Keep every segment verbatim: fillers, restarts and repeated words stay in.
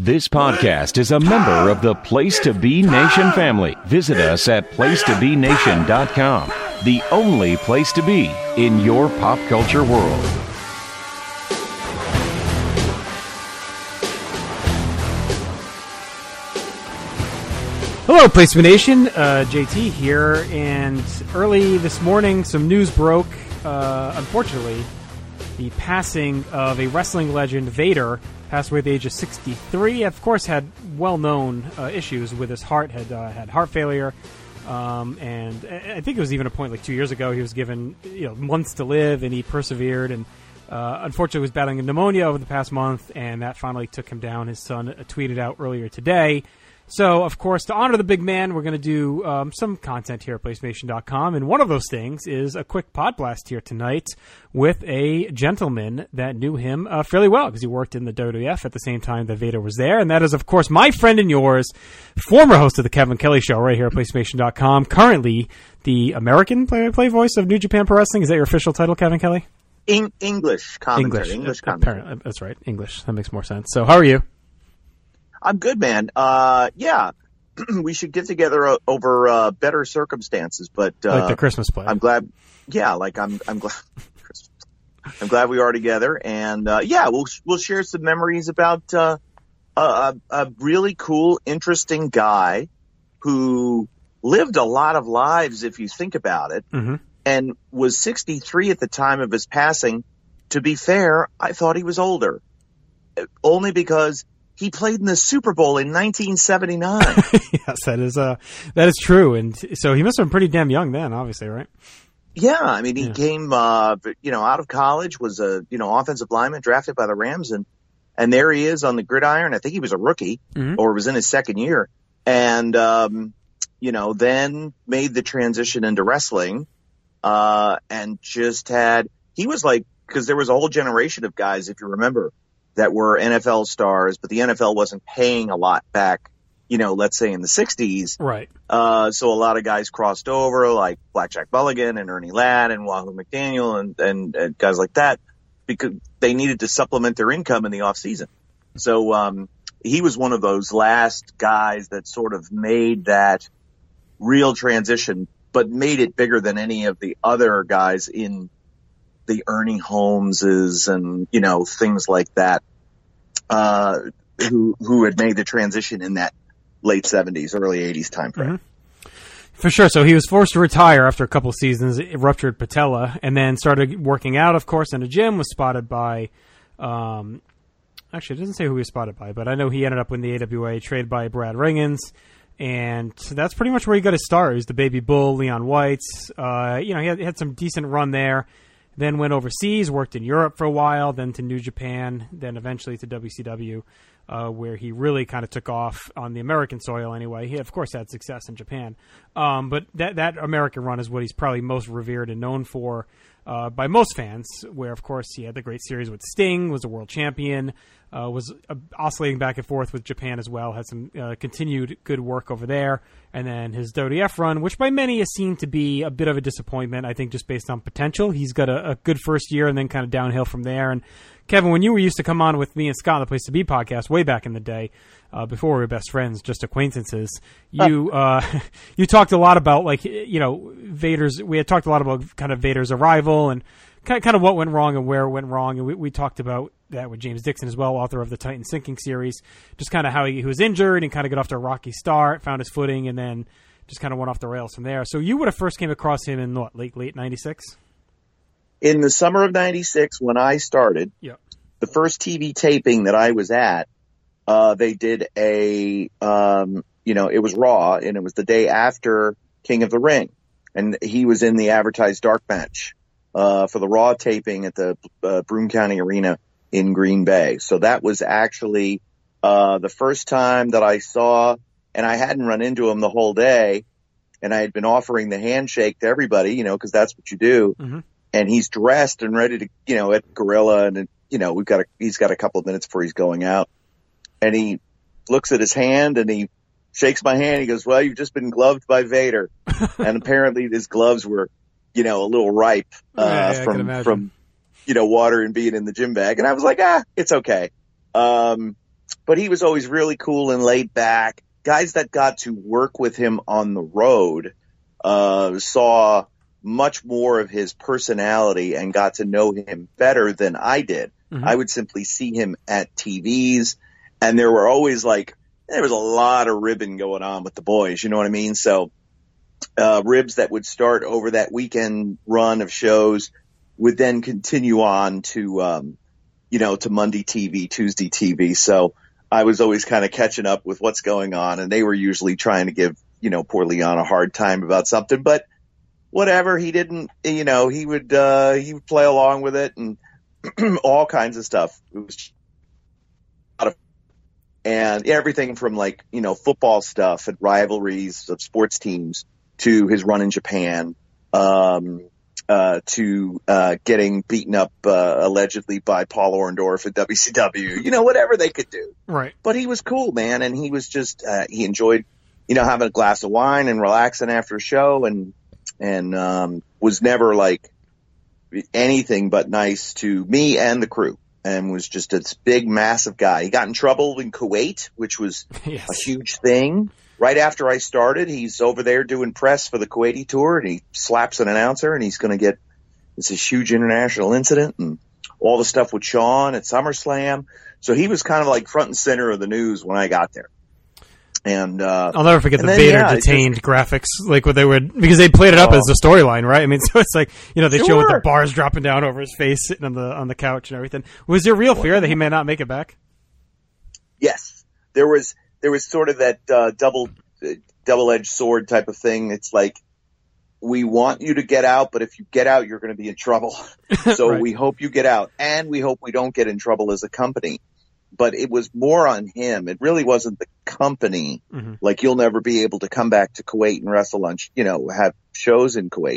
This podcast is a member of the Place to Be Nation family. Visit us at place to be nation dot com, the only place to be in your pop culture world. Hello, Place to Be Nation. Uh, J T here, and early this morning, some news broke. Uh, unfortunately, the passing of a wrestling legend, Vader, passed away at the age of sixty-three. Of course, had well-known uh, issues with his heart. Had uh, had heart failure, um, and I think it was even a point like two years ago. He was given you know months to live, and he persevered. And uh, unfortunately, was battling pneumonia over the past month, and that finally took him down. His son uh, tweeted out earlier today. So, of course, to honor the big man, we're going to do um, some content here at place nation dot com, and one of those things is a quick pod blast here tonight with a gentleman that knew him uh, fairly well because he worked in the W W F at the same time that Vader was there, and that is, of course, my friend and yours, former host of the Kevin Kelly Show right here at place nation dot com, currently the American play-by-play voice of New Japan Pro Wrestling. Is that your official title, Kevin Kelly? In- English commentary. English, English uh, commentary. Apparently, that's right, English. That makes more sense. So, how are you? I'm good, man. Uh, yeah, we should get together uh, over uh, better circumstances, but uh, Like the Christmas play. I'm glad. Yeah, like I'm. I'm glad. I'm glad we are together, and uh, yeah, we'll we'll share some memories about uh, a, a really cool, interesting guy who lived a lot of lives, if you think about it, Mm-hmm. and was sixty-three at the time of his passing. To be fair, I thought he was older, only because he played in the Super Bowl in nineteen seventy-nine. Yes, that is uh, that is true, and so he must have been pretty damn young then, obviously, right? Yeah, I mean, he Yeah. came, uh, you know, out of college, was a you know offensive lineman drafted by the Rams, and and there he is on the gridiron. I think he was a rookie Mhm. or was in his second year, and um, you know, then made the transition into wrestling, uh, and just had he was like because there was a whole generation of guys, if you remember, that were N F L stars, but the N F L wasn't paying a lot back, you know, let's say in the sixties. Right. Uh, so a lot of guys crossed over, like Blackjack Mulligan and Ernie Ladd and Wahoo McDaniel and, and, and guys like that, because they needed to supplement their income in the off season. So, um, he was one of those last guys that sort of made that real transition, but made it bigger than any of the other guys in the Ernie Holmeses and, you know, things like that, uh, who, who had made the transition in that late seventies, early eighties time frame. Mm-hmm. For sure. So he was forced to retire after a couple of seasons, it ruptured patella, and then started working out, of course, in a gym, was spotted by, um, actually, it doesn't say who he was spotted by, but I know he ended up in the A W A, traded by Brad Ringens, and that's pretty much where he got his start. He was the Baby Bull, Leon White's, uh, you know, he had, he had some decent run there. Then went overseas, worked in Europe for a while, then to New Japan, then eventually to W C W, uh, where he really kind of took off on the American soil anyway. He, of course, had success in Japan. Um, but that, that American run is what he's probably most revered and known for uh, by most fans, where, of course, he had the great series with Sting, was a world champion, uh, was uh, oscillating back and forth with Japan as well, had some uh, continued good work over there. And then his W W F run, which by many is seen to be a bit of a disappointment, I think just based on potential. He's got a, a good first year and then kind of downhill from there. And Kevin, when you were used to come on with me and Scott on the Place to Be podcast way back in the day, uh, before we were best friends, just acquaintances, you uh, you talked a lot about, like, you know, Vader's, we had talked a lot about kind of Vader's arrival and kind of what went wrong and where it went wrong. And we, we talked about that with James Dixon as well, author of the Titan Sinking series, just kind of how he, he was injured and kind of got off to a rocky start, found his footing, and then just kind of went off the rails from there. So you would have first came across him in what, late, late ninety-six? In the summer of ninety-six, when I started, Yeah. the first T V taping that I was at, uh, they did a, um, you know, it was Raw, and it was the day after King of the Ring. And he was in the advertised dark match, uh, for the Raw taping at the, uh, Broome County Arena in Green Bay. So that was actually, uh, the first time that I saw, and I hadn't run into him the whole day, and I had been offering the handshake to everybody, you know, cause that's what you do. Mm-hmm. And he's dressed and ready to, you know, at Gorilla, and, you know, we've got a, he's got a couple of minutes before he's going out, and he looks at his hand and he shakes my hand. He goes, "Well, you've just been gloved by Vader." And apparently his gloves were, you know, a little ripe, uh, yeah, yeah, from, from, you know, water and being in the gym bag. And I was like, ah, it's okay. Um, but he was always really cool and laid back. Guys that got to work with him on the road uh, saw much more of his personality and got to know him better than I did. Mm-hmm. I would simply see him at T Vs, and there were always like, there was a lot of ribbing going on with the boys, you know what I mean? So uh, ribs that would start over that weekend run of shows would then continue on to, um, you know, to Monday T V, Tuesday T V. So I was always kind of catching up with what's going on, and they were usually trying to give, you know, poor Leon a hard time about something, but whatever, he didn't, you know, he would, uh, he would play along with it and all kinds of stuff. It was a lot of, and everything from like, you know, football stuff and rivalries of sports teams to his run in Japan, um, uh, to, uh, getting beaten up, uh, allegedly by Paul Orndorff at W C W, you know, whatever they could do. Right. But he was cool, man. And he was just, uh, he enjoyed, you know, having a glass of wine and relaxing after a show, and, and, um, was never like anything but nice to me and the crew, and was just a big, massive guy. He got in trouble in Kuwait, which was yes. a huge thing. Right after I started, he's over there doing press for the Kuwaiti tour, and he slaps an announcer, and he's going to get this is huge international incident and all the stuff with Shawn at SummerSlam. So he was kind of like front and center of the news when I got there. And uh, I'll never forget the then, Vader yeah, detained just, graphics, like what they would, because they played it up oh. as a storyline, right? I mean, so it's like, you know, they sure. show with the bars dropping down over his face, sitting on the on the couch and everything. Was there real fear that he may not make it back? Yes, there was. There was sort of that uh, double uh, double-edged sword type of thing. It's like, we want you to get out, but if you get out, you're going to be in trouble. So right. we hope you get out, and we hope we don't get in trouble as a company. But it was more on him. It really wasn't the company. Mm-hmm. Like, you'll never be able to come back to Kuwait and wrestle on, you know, have shows in Kuwait.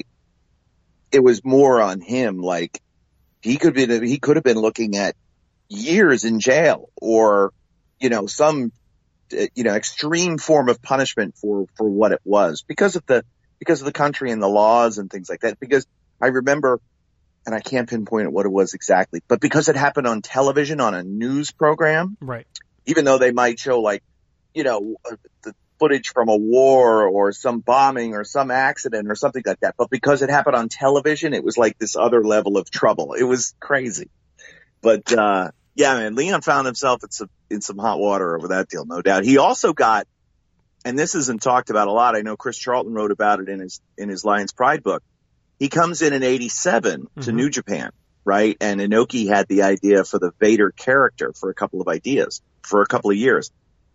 It was more on him. Like, he could be, he could have been looking at years in jail, or, you know, some, you know, extreme form of punishment for, for what it was, because of the, because of the country and the laws and things like that. Because I remember, and I can't pinpoint what it was exactly, but because it happened on television, on a news program, right? Even though they might show, like, you know, the footage from a war or some bombing or some accident or something like that, but because it happened on television, it was like this other level of trouble. It was crazy. But uh yeah, man, Leon found himself in some in some hot water over that deal, no doubt. He also got, and this isn't talked about a lot, I know Chris Charlton wrote about it in his in his Lions Pride book. He comes in in eighty-seven mm-hmm. to New Japan, right? And Inoki had the idea for the Vader character for a couple of ideas, for a couple of years.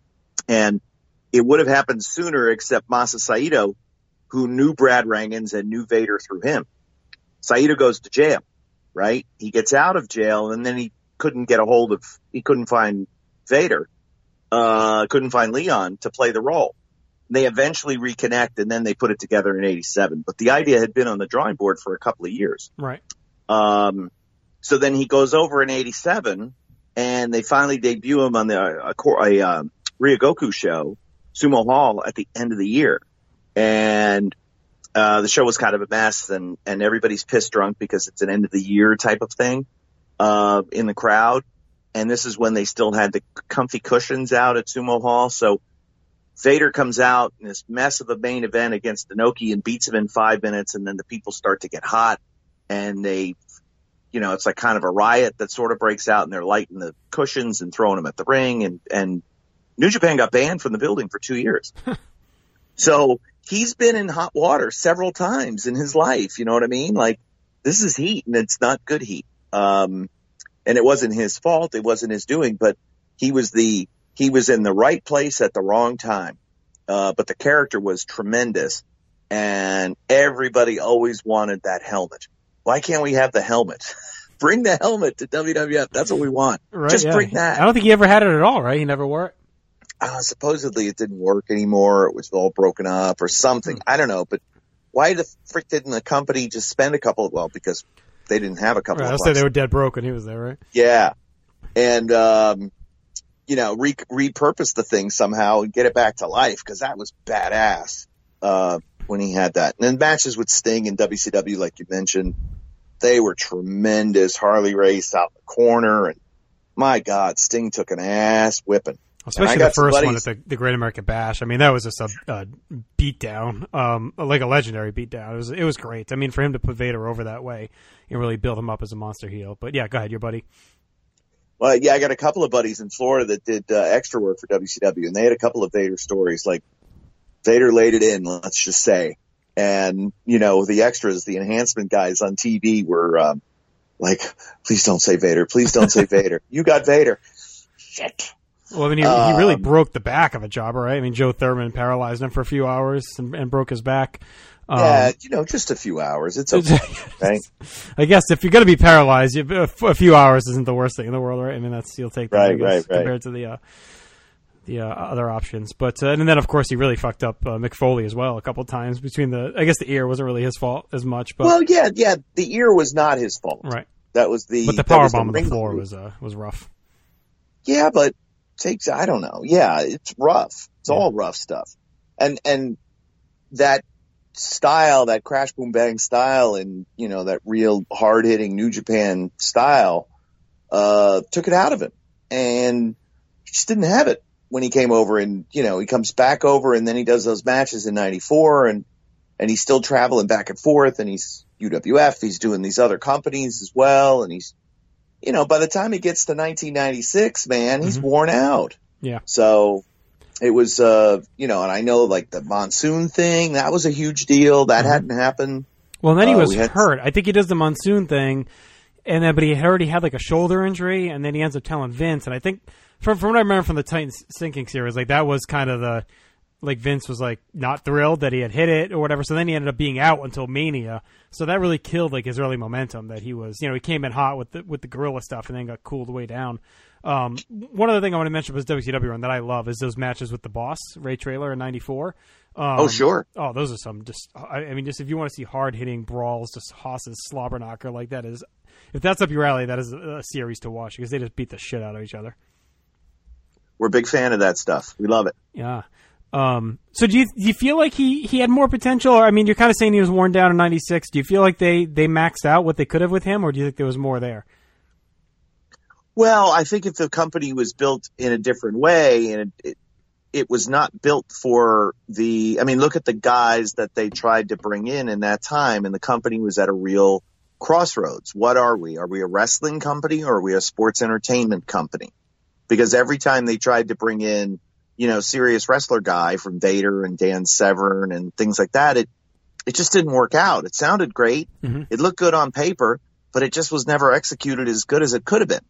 And it would have happened sooner, except Masa Saito, who knew Brad Rangans and knew Vader through him. Saito goes to jail, right? He gets out of jail, and then he couldn't get a hold of, he couldn't find Vader, uh, couldn't find Leon to play the role. They eventually reconnect, and then they put it together in eighty-seven. But the idea had been on the drawing board for a couple of years. Right. Um, so then he goes over in eighty-seven, and they finally debut him on the a, a, a um, Ryogoku show, Sumo Hall, at the end of the year. And uh, the show was kind of a mess, and, and everybody's pissed drunk because it's an end of the year type of thing uh, in the crowd. And this is when they still had the comfy cushions out at Sumo Hall. So Vader comes out in this mess of a main event against Inoki and beats him in five minutes, and then the people start to get hot, and they, you know, it's like kind of a riot that sort of breaks out, and they're lighting the cushions and throwing them at the ring, and, and New Japan got banned from the building for two years. So he's been in hot water several times in his life, you know what I mean? Like, this is heat, and it's not good heat. Um, and it wasn't his fault, it wasn't his doing, but he was the, He was in the right place at the wrong time. Uh, but the character was tremendous, and everybody always wanted that helmet. Why can't we have the helmet? Bring the helmet to W W F. That's what we want. Right, Just yeah. bring that. I don't think he ever had it at all, right? He never wore it? Uh, supposedly it didn't work anymore. It was all broken up or something. Hmm. I don't know. But why the frick didn't the company just spend a couple of, well, because they didn't have a couple right, of I'll bucks. say they were dead broke when he was there, right? Yeah. And, um, you know, re- repurpose the thing somehow and get it back to life, because that was badass uh, when he had that. And then matches with Sting and W C W, like you mentioned, they were tremendous. Harley Race out in the corner, and my God, Sting took an ass whipping. Especially the first one at the, the Great American Bash. I mean, that was just a, a beatdown, um, like a legendary beatdown. It was it was great. I mean, for him to put Vader over that way and really build him up as a monster heel. But yeah, go ahead, your buddy. Well, yeah, I got a couple of buddies in Florida that did uh, extra work for W C W, and they had a couple of Vader stories. Like, Vader laid it in, let's just say. And, you know, the extras, the enhancement guys on T V were um, like, please don't say Vader. Please don't say Vader. You got Vader. Shit. Well, I mean, he, um, he really broke the back of a jobber, right? I mean, Joe Thurman paralyzed him for a few hours and, and broke his back. Um, yeah, you know, just a few hours. It's okay, right? I guess if you're going to be paralyzed, you, a, a few hours isn't the worst thing in the world, right? I mean, that's you'll take that, right, I guess, right, right. compared to the uh, the uh, other options. But uh, and then, of course, he really fucked up uh, Mick Foley as well a couple of times. Between the, I guess the ear wasn't really his fault as much. But well, yeah, yeah, the ear was not his fault, right? That was the but the powerbomb on the floor was uh, was rough. Yeah, but takes I don't know. Yeah, it's rough. It's yeah. all rough stuff, and and that style, that crash boom bang style, and you know that real hard hitting New Japan style, uh, took it out of him, and he just didn't have it when he came over. And you know he comes back over, and then he does those matches in ninety-four, and and he's still traveling back and forth, and he's U W F, he's doing these other companies as well, and he's, you know, by the time he gets to nineteen ninety-six, man, he's mm-hmm. worn out. Yeah. So it was, uh, you know, and I know like the monsoon thing, that was a huge deal. That mm-hmm. hadn't happened. Well, and then he uh, was had... hurt. I think he does the monsoon thing, and then but he had already had like a shoulder injury, and then he ends up telling Vince. And I think from from what I remember from the Titans sinking series, like that was kind of the. Like Vince was like not thrilled that he had hit it or whatever. So then he ended up being out until Mania. So that really killed like his early momentum that he was, you know, he came in hot with the, with the gorilla stuff and then got cooled way down. Um, one other thing I want to mention was W C W run that I love is those matches with the Boss, Ray Traylor in ninety-four. Um, oh, sure. Oh, those are some just, I, I mean, just if you want to see hard hitting brawls, just Haas's slobber knocker, like that is, if that's up your alley, that is a, a series to watch because they just beat the shit out of each other. We're a big fan of that stuff. We love it. Yeah. Um, so do you, do you feel like he, he had more potential? Or, I mean, you're kind of saying he was worn down in ninety-six. Do you feel like they, they maxed out what they could have with him, or do you think there was more there? Well, I think if the company was built in a different way and it, it, it was not built for the, I mean, look at the guys that they tried to bring in in that time, and the company was at a real crossroads. What are we? Are we a wrestling company or are we a sports entertainment company? Because every time they tried to bring in, you know, serious wrestler guy from Vader and Dan Severn and things like that, it it just didn't work out. It sounded great. Mm-hmm. It looked good on paper, but it just was never executed as good as it could have been.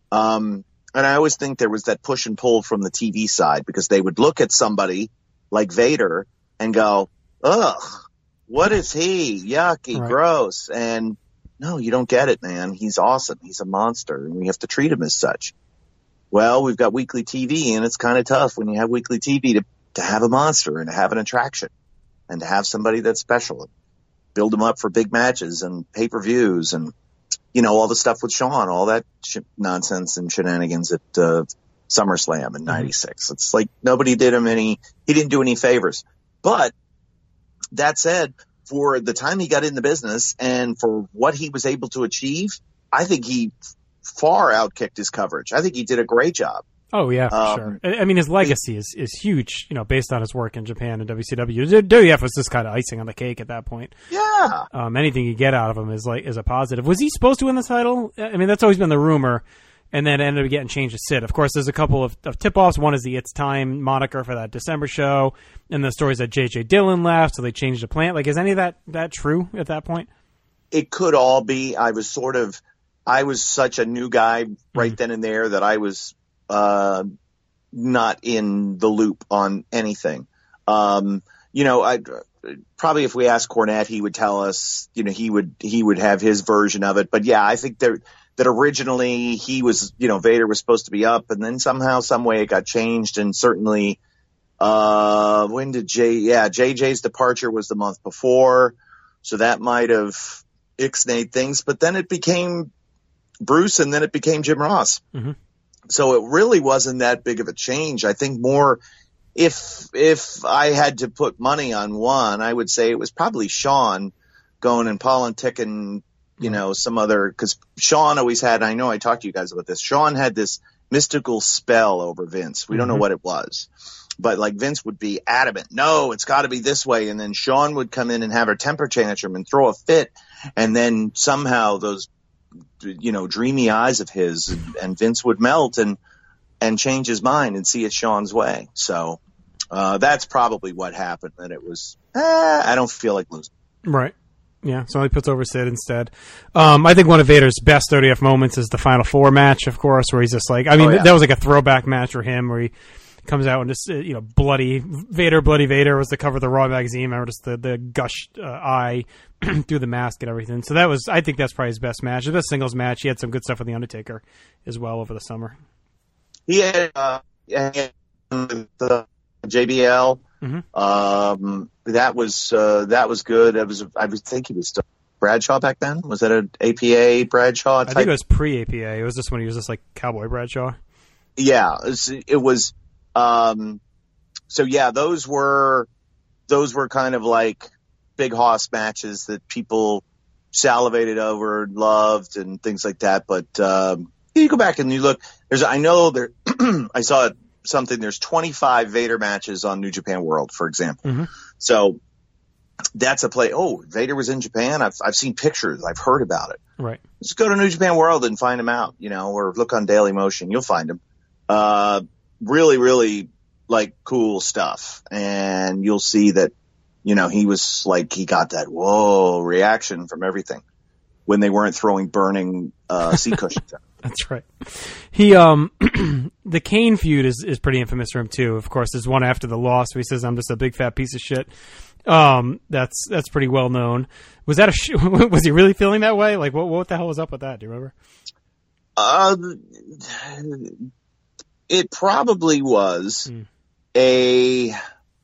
Um, and I always think there was that push and pull from the T V side because they would look at somebody like Vader and go, ugh, what is he? Yucky, right. Gross. And no, you don't get it, man. He's awesome. He's a monster, and we have to treat him as such. Well, we've got weekly T V, and it's kind of tough when you have weekly T V to, to have a monster and to have an attraction and to have somebody that's special and build them up for big matches and pay-per-views and, you know, all the stuff with Shawn, all that sh- nonsense and shenanigans at uh, SummerSlam in ninety-six. Mm-hmm. It's like nobody did him any, he didn't do any favors. But that said, for the time he got in the business and for what he was able to achieve, I think he far outkicked his coverage. I think he did a great job. Oh yeah, for um, sure. I mean, his legacy is, is huge, you know, based on his work in Japan and W C W. W W F was just kind of icing on the cake at that point. Yeah. Um, anything you get out of him is like is a positive. Was he supposed to win the title? I mean, that's always been the rumor, and then it ended up getting changed to Sid. Of course, there's a couple of, of tip-offs. One is the It's Time moniker for that December show, and the stories that J J Dillon left, so they changed the plant. Like, is any of that that true at that point? It could all be. I was sort of. I was such a new guy right mm-hmm. then and there that I was uh, not in the loop on anything. Um, you know, I probably if we asked Cornette, he would tell us. You know, he would he would have his version of it. But yeah, I think there, that originally he was, you know, Vader was supposed to be up, and then somehow, some way, it got changed. And certainly, uh, when did J? Yeah, J J's departure was the month before, so that might have ixnayed things. But then it became Bruce, and then it became Jim Ross. Mm-hmm. So it really wasn't that big of a change. I think more, if if I had to put money on one, I would say it was probably Shawn going and politicking you know, some other, because Sean always had, I know I talked to you guys about this, Sean had this mystical spell over Vince. We don't Mm-hmm. know what it was. But like Vince would be adamant, no, it's got to be this way. And then Sean would come in and have a temper tantrum and throw a fit. And then somehow those, you know, dreamy eyes of his and, and Vince would melt and, and change his mind and see it Sean's way. So uh, that's probably what happened. That it was, eh, I don't feel like losing. Right. Yeah, so he puts over Sid instead. Um, I think one of Vader's best O D F moments is the Final Four match, of course, where he's just like, I mean, Oh, yeah. that was like a throwback match for him where he comes out and just, uh, you know, bloody Vader, bloody Vader was the cover of the Raw magazine. Remember just the, the gush uh, eye through the mask and everything. So that was, I think that's probably his best match. The best singles match. He had some good stuff with The Undertaker as well over the summer. He had, uh, he had the J B L. Mm-hmm. Um, that was uh, that was good. It was, I would think he was still Bradshaw back then. Was that an A P A Bradshaw type? I think it was pre-A P A. It was just when he was just like Cowboy Bradshaw. Yeah, it was. It was um, so yeah, those were those were kind of like big hoss matches that people salivated over, loved, and things like that. But um, you go back and you look. There's, I know there. I saw it. Something, there's twenty-five Vader matches on New Japan World, for example. Mm-hmm. So that's a play. Oh, Vader was in Japan. I've I've seen pictures. I've heard about it. Right. Just go to New Japan World and find him out, you know, or look on Daily Motion. You'll find him. Uh, really, really like cool stuff. And you'll see that, you know, he was like, he got that whoa reaction from everything when they weren't throwing burning uh, seat cushions at him. That's right. He, um, the Kane feud is, is pretty infamous for him too. Of course, there's one after the loss where he says, "I'm just a big fat piece of shit." Um, that's that's pretty well known. Was that a sh- was he really feeling that way? Like, what what the hell was up with that? Do you remember? Uh, it probably was Hmm. a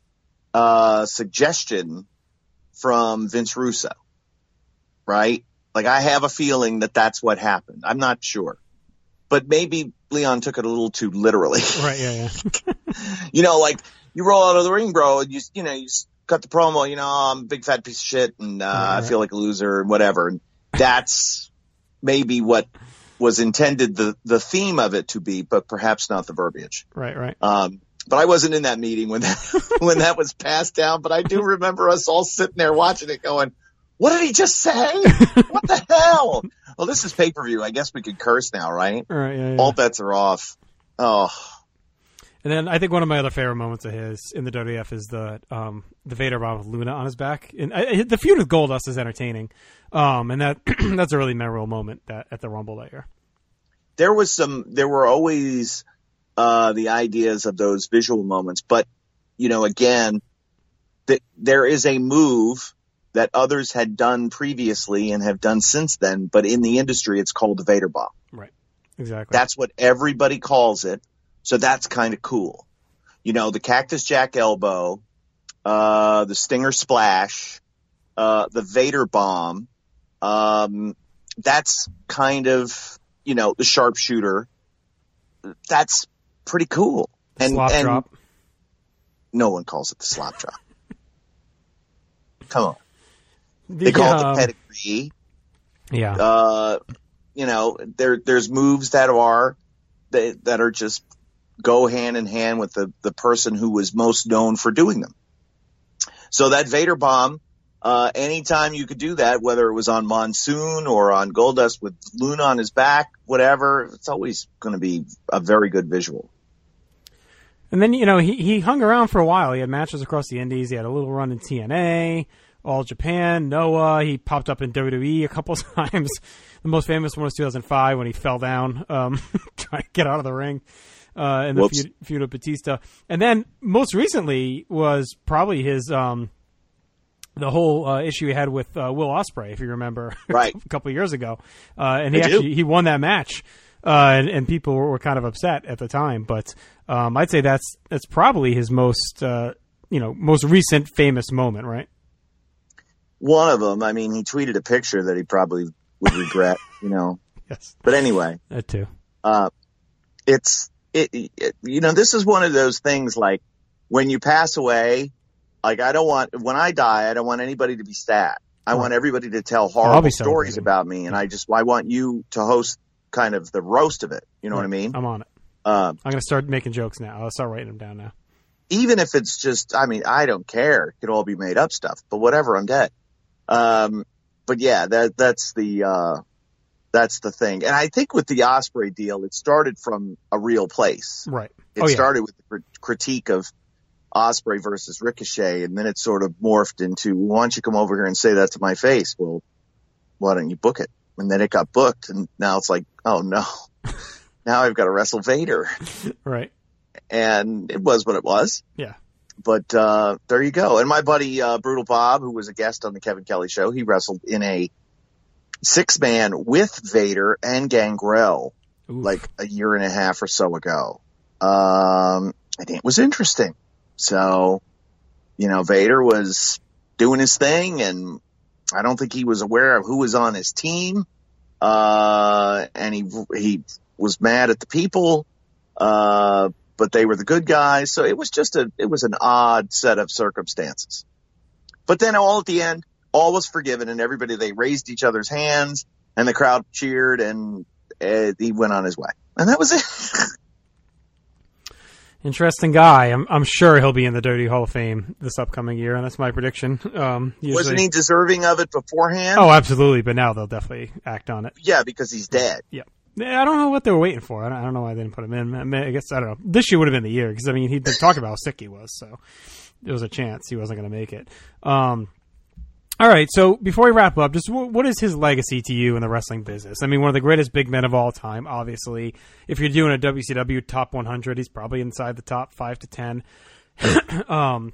uh, suggestion from Vince Russo, right? Like, I have a feeling that that's what happened. I'm not sure. But maybe Leon took it a little too literally. Right, yeah, yeah. You know, like, you roll out of the ring, bro, and you, you know, you cut the promo, you know, I'm a big fat piece of shit, and uh, right. I feel like a loser, and whatever. And that's maybe what was intended the, the theme of it to be, but perhaps not the verbiage. Right, right. Um, but I wasn't in that meeting when that, when that was passed down, but I do remember us all sitting there watching it going, what did he just say? What the hell? Well, this is pay-per-view. I guess we could curse now, right? Right, yeah, yeah. All bets are off. Oh. And then I think one of my other favorite moments of his in the W W F is the um, the Vader bomb with Luna on his back. And I, the feud with Goldust is entertaining, um, and that that's a really memorable moment that at the Rumble that year. There was some. There were always uh, the ideas of those visual moments, but you know, again, th- there is a move that others had done previously and have done since then, but in the industry, it's called the Vader bomb. Right. Exactly. That's what everybody calls it. So that's kind of cool. You know, the Cactus Jack elbow, uh, the Stinger splash, uh, the Vader bomb. Um, that's kind of, you know, the sharpshooter. That's pretty cool. The and, slop and drop. No one calls it the slop drop. Come on. The, They call um, it the pedigree. Yeah. Uh, you know, there, there's moves that are, that, that are just go hand in hand with the, the person who was most known for doing them. So that Vader bomb, uh, anytime you could do that, whether it was on Monsoon or on Goldust with Luna on his back, whatever, it's always going to be a very good visual. And then, you know, he, he hung around for a while. He had matches across the Indies. He had a little run in T N A, All Japan, Noah. He popped up in W W E a couple of times. The most famous one was two thousand five when he fell down, um, trying to get out of the ring, uh, in the feud, feud with Batista. And then most recently was probably his, um, the whole uh, issue he had with uh, Will Ospreay, if you remember, right. a couple of years ago. Uh, and he I actually, do. he won that match. Uh, and, and people were, were kind of upset at the time, but um, I'd say that's that's probably his most uh, you know most recent famous moment, right? One of them. I mean, he tweeted a picture that he probably would regret, you know. Yes. But anyway, That too. uh, it's it, it. You know, this is one of those things. Like when you pass away, like I don't want when I die, I don't want anybody to be sad. I Right. want everybody to tell I'll horrible be stories celebrating. about me, and I just I want you to host kind of the roast of it. You know what I mean? I'm on it. Um, I'm going to start making jokes now. I'll start writing them down now. even if it's just, I mean, I don't care. It could all be made up stuff, but whatever, I'm dead. Um, but yeah, that, that's the, uh, that's the thing. And I think with the Ospreay deal, it started from a real place. Right. It oh, yeah. started with the cr- critique of Ospreay versus Ricochet, and then it sort of morphed into, why don't you come over here and say that to my face? Well, why don't you book it? And then it got booked, and now it's like, oh no, now I've got to wrestle Vader. Right. And it was what it was. Yeah. But uh, there you go. And my buddy uh, Brutal Bob, who was a guest on the Kevin Kelly show, he wrestled in a six-man with Vader and Gangrel Oof. like a year and a half or so ago. Um, and it was interesting. So, you know, Vader was doing his thing, and I don't think he was aware of who was on his team. Uh, and he he was mad at the people, uh, but they were the good guys. So it was just a it was an odd set of circumstances. But then all at the end, all was forgiven, and everybody, they raised each other's hands, and the crowd cheered, and uh, he went on his way. And that was it. Interesting guy. I'm I'm sure he'll be in the Dirty Hall of Fame this upcoming year, and that's my prediction. Um, usually... Wasn't he deserving of it beforehand? Oh, absolutely. But now they'll definitely act on it. Yeah, because he's dead. Yeah. Yeah, I don't know what they were waiting for. I don't, I don't know why they didn't put him in. I, mean, I guess, I don't know. This year would have been the year, because, I mean, he'd been talking about how sick he was, so there was a chance he wasn't going to make it. Um, all right, so before we wrap up, just w- what is his legacy to you in the wrestling business? I mean, one of the greatest big men of all time, obviously. If you're doing a W C W top one hundred, he's probably inside the top five to ten. um,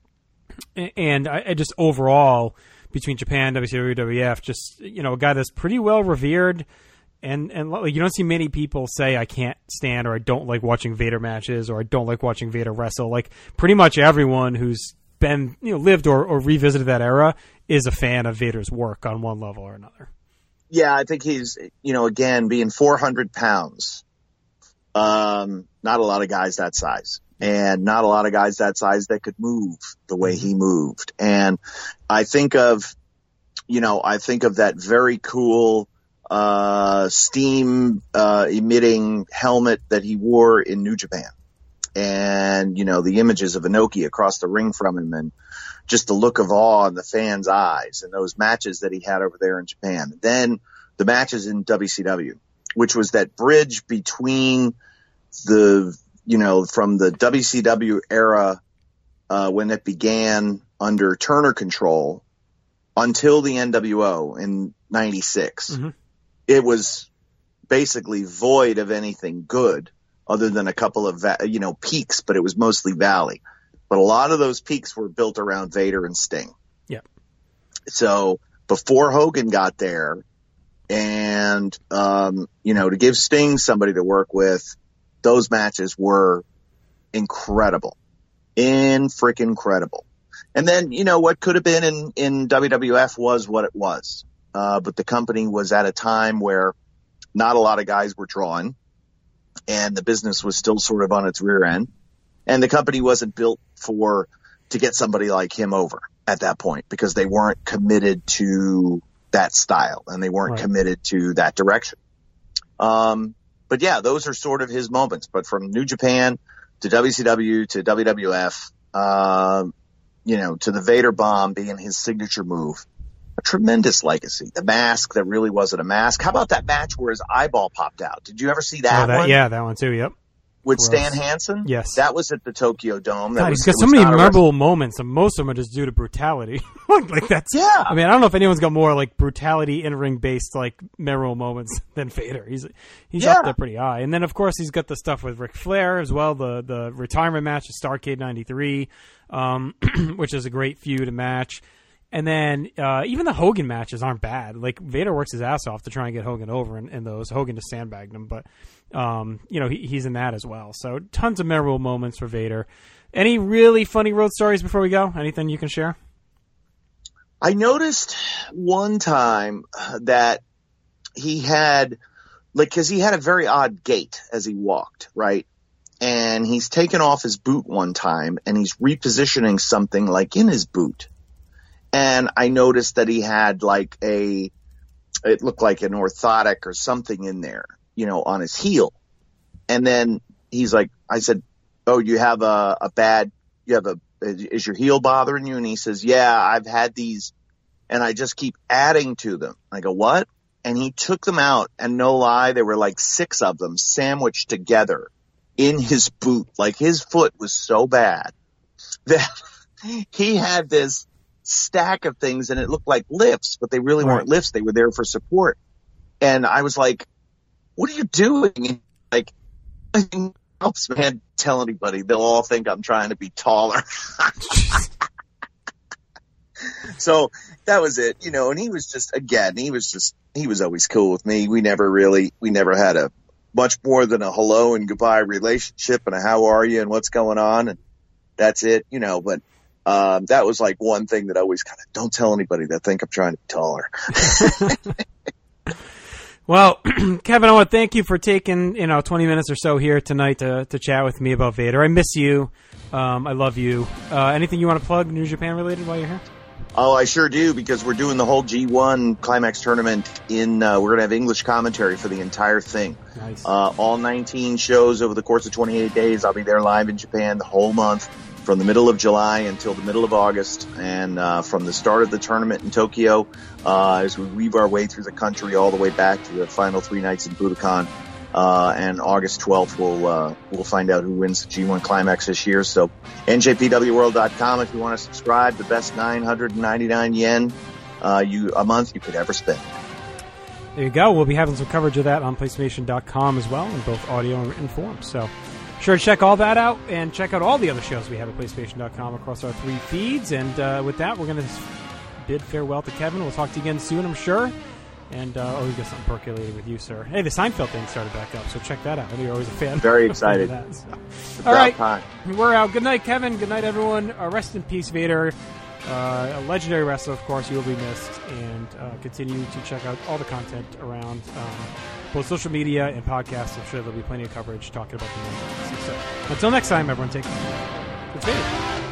and I, I just overall, between Japan, W C W, W W F, just, you know, a guy that's pretty well revered. And and like, you don't see many people say, I can't stand or I don't like watching Vader matches or I don't like watching Vader wrestle. Like, pretty much everyone who's been, you know, lived or, or revisited that era is a fan of Vader's work on one level or another. Yeah, I think he's, you know, again, being four hundred pounds, um, not a lot of guys that size. And not a lot of guys that size that could move the way he moved. And I think of, you know, I think of that very cool uh, steam, uh, emitting helmet that he wore in New Japan. And, you know, the images of Inoki across the ring from him, and just the look of awe in the fans' eyes, and those matches that he had over there in Japan. Then the matches in W C W, which was that bridge between the, you know, from the W C W era, uh, when it began under Turner control until the N W O in ninety-six. Mm-hmm. It was basically void of anything good other than a couple of, va- you know, peaks, but it was mostly valley. But a lot of those peaks were built around Vader and Sting. Yeah. So before Hogan got there, and, um, you know, to give Sting somebody to work with, those matches were incredible. In freaking incredible. And then, you know, what could have been in, in W W F was what it was. Uh, but the company was at a time where not a lot of guys were drawn, and the business was still sort of on its rear end. And the company wasn't built for, to get somebody like him over at that point, because they weren't committed to that style, and they weren't right. committed to that direction. Um, but yeah, those are sort of his moments. But from New Japan to W C W to W W F, um, you know, to the Vader bomb being his signature move, a tremendous legacy. The mask that really wasn't a mask. How about that match where his eyeball popped out? Did you ever see that, oh, that one? Yeah, that one too, yep. With Gross. Stan Hansen? Yes. That was at the Tokyo Dome. That God, was, he's got so many memorable moments, and most of them are just due to brutality. like that's, yeah. I mean, I don't know if anyone's got more like brutality in-ring based like memorable moments than Vader. He's he's yeah. up there pretty high. And then of course he's got the stuff with Ric Flair as well, the the retirement match at Starrcade ninety-three, um, which is a great feud and match. And then uh, even the Hogan matches aren't bad. Like, Vader works his ass off to try and get Hogan over in, in those. Hogan just sandbagged him, but um, you know he, he's in that as well. So tons of memorable moments for Vader. Any really funny road stories before we go? Anything you can share? I noticed one time that he had, like, because he had a very odd gait as he walked, right? And he's taken off his boot one time, and he's repositioning something like in his boot. and I noticed that he had like a, it looked like an orthotic or something in there, you know, on his heel. And then he's like, I said, oh, you have a, a bad, you have a, is your heel bothering you? And he says, yeah, I've had these and I just keep adding to them. I go, what? And he took them out, and no lie, there were like six of them sandwiched together in his boot. Like his foot was so bad that he had this stack of things, and it looked like lifts, but they really Right. weren't lifts. They were there for support. And I was like, what are you doing? Like, nothing helps, man. Tell anybody. They'll all think I'm trying to be taller. So that was it, you know, and he was just, again, he was just, he was always cool with me. We never really, we never had a much more than a hello and goodbye relationship and a how are you and what's going on. And that's it, you know, but, um, that was like one thing that I always kind of don't tell anybody that think I'm trying to be taller. Well, Kevin, I want to thank you for taking, you know, twenty minutes or so here tonight to, to chat with me about Vader. I miss you. Um, I love you. Uh, anything you want to plug New Japan related while you're here? Oh, I sure do, because we're doing the whole G one Climax tournament in, uh, we're going to have English commentary for the entire thing. Nice. Uh, all nineteen shows over the course of twenty-eight days. I'll be there live in Japan the whole month, from the middle of July until the middle of August, and uh, from the start of the tournament in Tokyo, uh, as we weave our way through the country all the way back to the final three nights in Budokan. Uh, and August twelfth, we'll, uh, we'll find out who wins the G one Climax this year. So N J P W world dot com if you want to subscribe, the best nine hundred ninety-nine yen, uh, you, a month you could ever spend. There you go. We'll be having some coverage of that on PlayStation dot com as well, in both audio and written form. So sure to check all that out, and check out all the other shows we have at PlayStation dot com across our three feeds. And uh, with that, we're going to bid farewell to Kevin. We'll talk to you again soon, I'm sure. And, uh, oh, we got something percolating with you, sir. Hey, the Seinfeld thing started back up, so check that out. I know you're always a fan. Very excited. of that, so. It's All right, time. we're out. Good night, Kevin. Good night, everyone. Uh, rest in peace, Vader. Uh, a legendary wrestler, of course. You will be missed. And uh, continue to check out all the content around um, both social media and podcasts. I'm sure there'll be plenty of coverage talking about the movie. So until next time, everyone, take care. It's Vader.